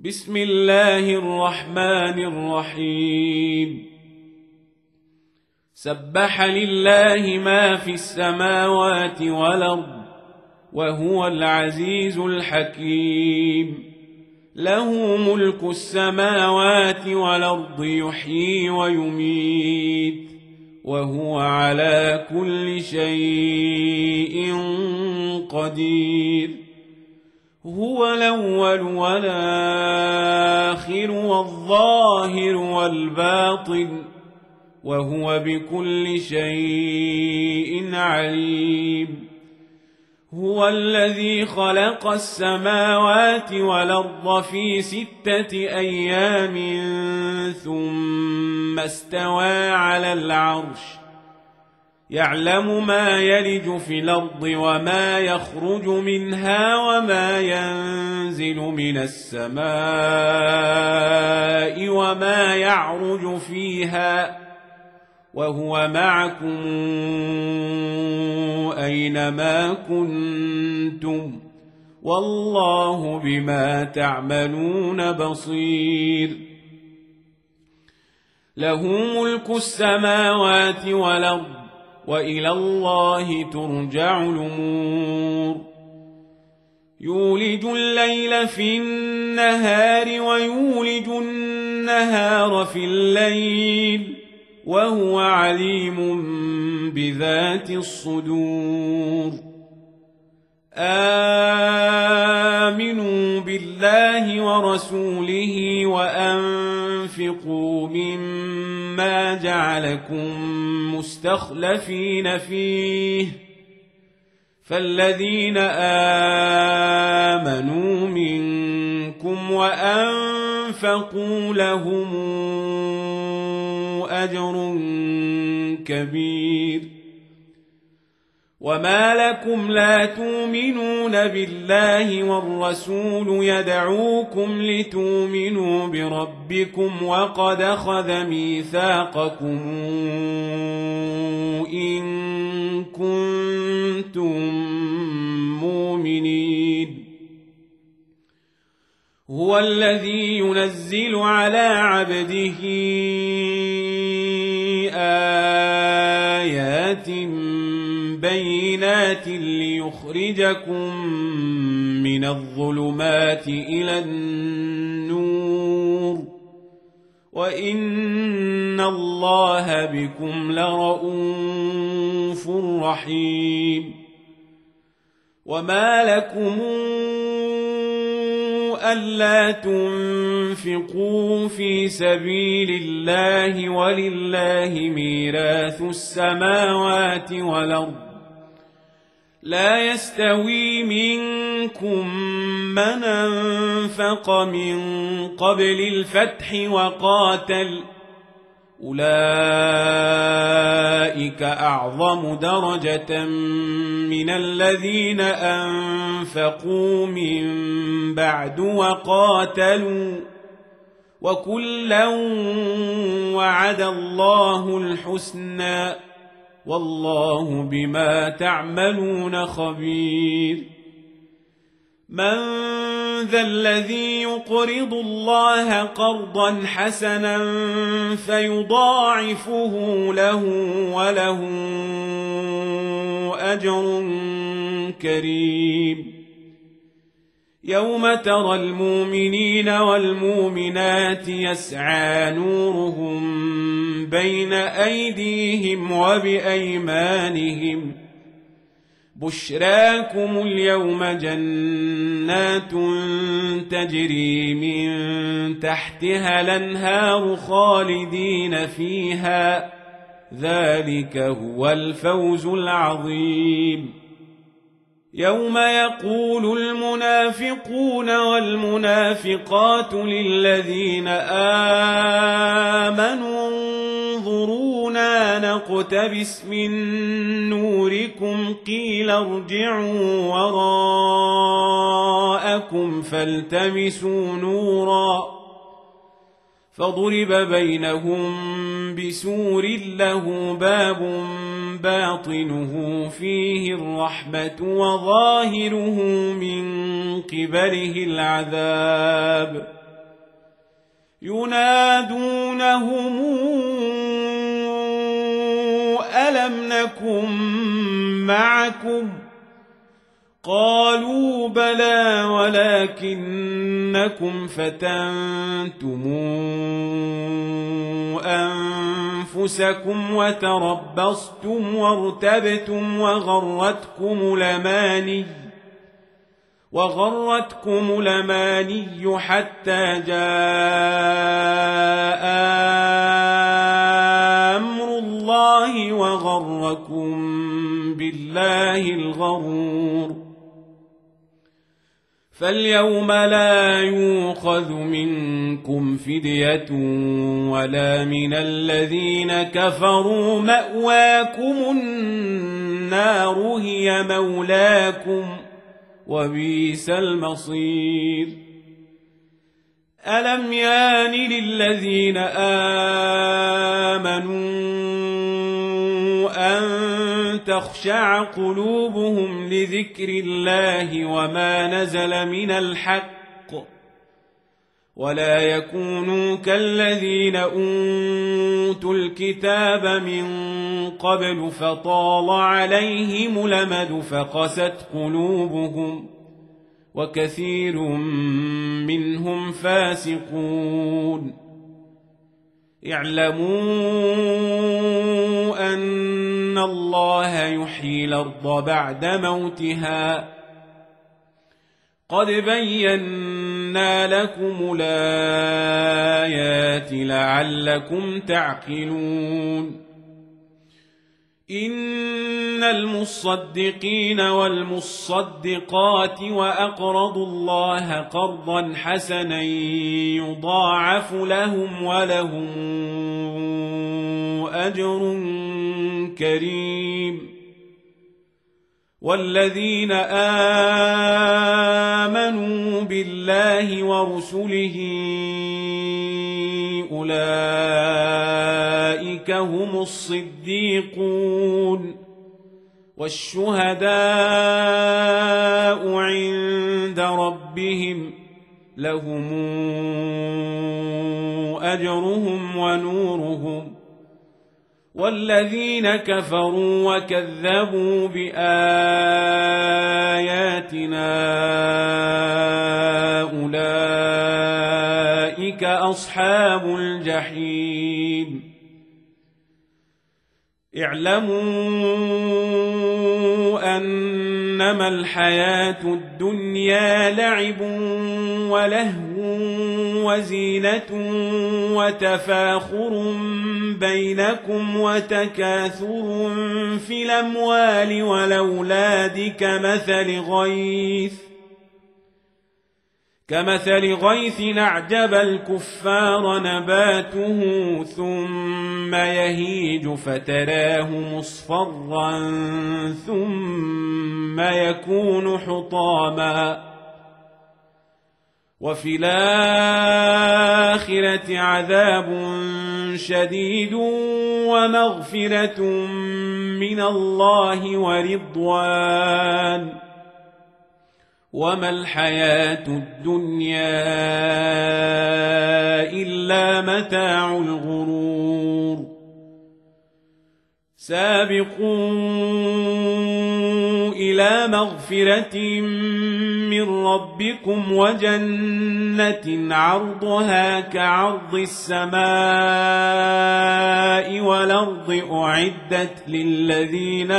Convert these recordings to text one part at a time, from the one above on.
بسم الله الرحمن الرحيم. سبح لله ما في السماوات والأرض وهو العزيز الحكيم. له ملك السماوات والأرض يحيي ويميت وهو على كل شيء قدير. هو الأول والآخر والظاهر والباطن وهو بكل شيء عليم. هو الذي خلق السماوات والأرض في 6 أيام ثم استوى على العرش يعلم ما يلج في الأرض وما يخرج منها وما ينزل من السماء وما يعرج فيها وهو معكم أينما كنتم والله بما تعملون بصير. له ملك السماوات والأرض وإلى الله ترجع الأمور. يولج الليل في النهار ويولج النهار في الليل وهو عليم بذات الصدور. آمنوا بالله ورسوله وأنفقوا مما جعلكم مستخلفين فيه فالذين آمنوا منكم وأنفقوا لهم أجر كبير. وما لكم لا تؤمنون بالله والرسول يدعوكم لتؤمنوا بربكم وقد أخذ ميثاقكم إن كنتم مؤمنين. هو الذي ينزل على عبده آيات بينات ليخرجكم من الظلمات إلى النور وإن الله بكم لرؤوف رحيم. وما لكم ألا تنفقوا في سبيل الله ولله ميراث السماوات والأرض لا يستوي منكم من أنفق من قبل الفتح وقاتل أولئك أعظم درجة من الذين أنفقوا من بعد وقاتلوا وكلا وعد الله الحسنى والله بما تعملون خبير. من ذا الذي يقرض الله قرضا حسنا فيضاعفه له وله أجر كريم. يوم ترى المؤمنين والمؤمنات يسعى نورهم بين أيديهم وبأيمانهم بشراكم اليوم جنات تجري من تحتها الأنهار خالدين فيها ذلك هو الفوز العظيم. يوم يقول المنافقون والمنافقات للذين آمنوا انظرونا نقتبس من نوركم قيل ارجعوا وراءكم فالتمسوا نورا فضرب بينهم بسور له باب باطنه فيه الرحمة وظاهره من قبله العذاب ينادونهم ألم نكن معكم قالوا بلى ولكنكم فتنتم أنفسكم وتربصتم وارتبتم وغرتكم الأماني حتى جاء أمر الله وغركم بالله الغرور فاليوم لا يؤخذ منكم فدية ولا من الذين كفروا مأواكم النار هي مولاكم وبئس المصير ألم يان للذين آمنوا أن تخشع قلوبهم لذكر الله وما نزل من الحق ولا يكونوا كالذين أوتوا الكتاب من قبل فطال عليهم الأمد فقست قلوبهم وكثير منهم فاسقون اعلموا أن الله يحيي الأرض بعد موتها قد بينا لكم الآيات لعلكم تعقلون إن المصدقين والمصدقات وأقرضوا الله قرضا حسنا يضاعف لهم ولهم أجر كريم والذين آمنوا بالله ورسله أولئك هم الصديقون والشهداء عند ربهم لهم أجرهم ونورهم والذين كفروا وكذبوا بآياتنا أولئك أصحاب الجحيم اعلموا أنما الحياة الدنيا لعب ولهو وزينة وتفاخر بينكم وتكاثر في الأموال والأولاد كمثل غيث أعجب الكفار نباته ثم يهيج فتراه مصفرا ثم يكون حطاما وفي الآخرة عذاب شديد ومغفرة من الله ورضوان وما الحياة الدنيا إلا متاع الغرور سابقوا إلى مغفرة من ربكم وجنة عرضها كعرض السماء والأرض أعدت للذين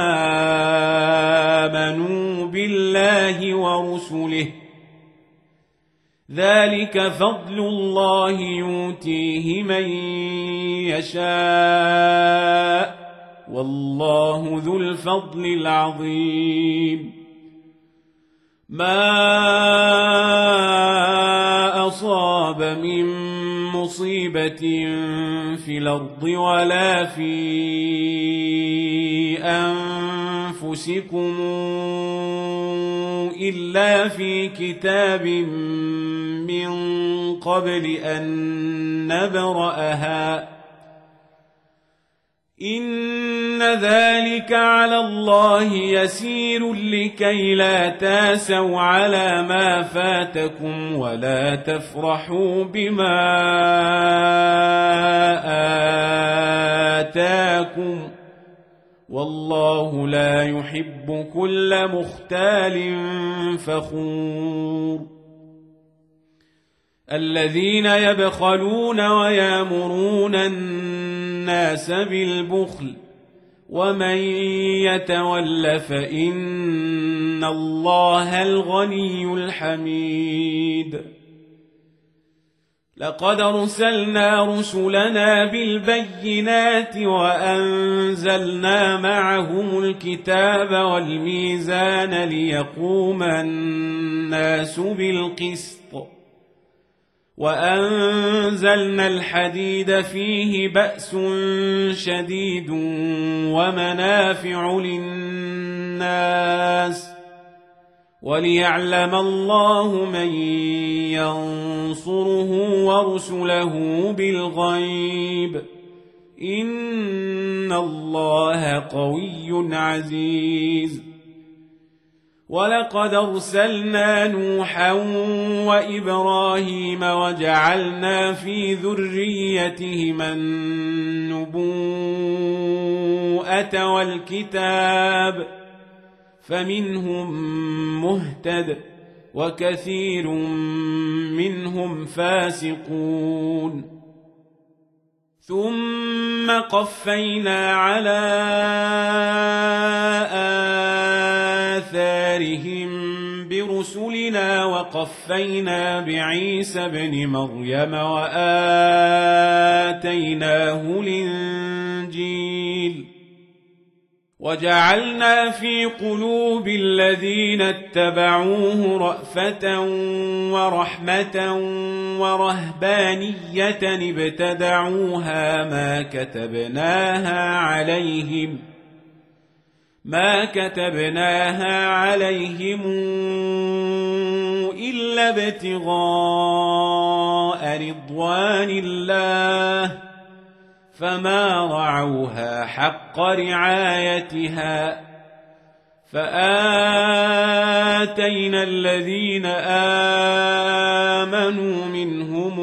آمنوا بالله ورسله ذلك فضل الله يؤتيه من يشاء والله ذو الفضل العظيم ما أصاب من مصيبة في الأرض ولا في أنفسكم إلا في كتاب من قبل أن نبرأها إن ذلك على الله يسير لكي لا تاسوا على ما فاتكم ولا تفرحوا بما آتاكم والله لا يحب كل مختال فخور الذين يبخلون ويامرون الناس بالبخل ومن يتول فإن الله الغني الحميد لقد أرسلنا رسلنا بالبينات وأنزلنا معهم الكتاب والميزان ليقوم الناس بالقسط وأنزلنا الحديد فيه بأس شديد ومنافع للناس وليعلم الله من ينصره ورسله بالغيب إن الله قوي عزيز ولقد أرسلنا نوحا وإبراهيم وجعلنا في ذريتهما النبوءة والكتاب فمنهم مهتد وكثير منهم فاسقون ثم قفينا على آثارهم برسلنا وقفينا بعيسى ابن مريم وآتيناه الإنجيل وجعلنا في قلوب الذين اتبعوه رأفة ورحمة ورهبانية ابتدعوها ما كتبناها عليهم إلا ابتغاء رضوان الله فما رعوها حق رعايتها فآتينا الذين آمنوا منهم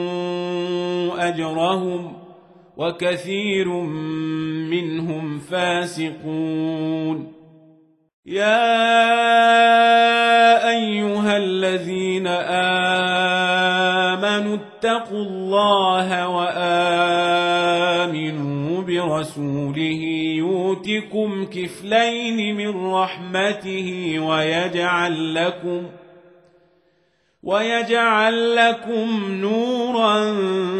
أجرهم وكثير منهم فاسقون يا أيها الذين آمنوا اتقوا الله وآمنوا برسوله يؤتكم كفلين من رحمته ويجعل لكم نورا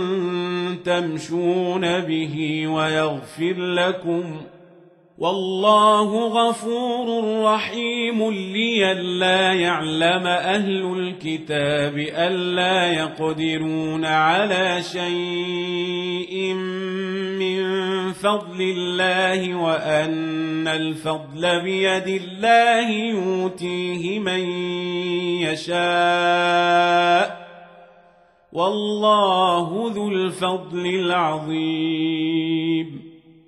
تمشون به ويغفر لكم والله غفور رحيم لئلا يعلم أهل الكتاب ألا يقدرون على شيء من فضل الله وأن الفضل بيد الله يؤتيه من يشاء والله ذو الفضل العظيم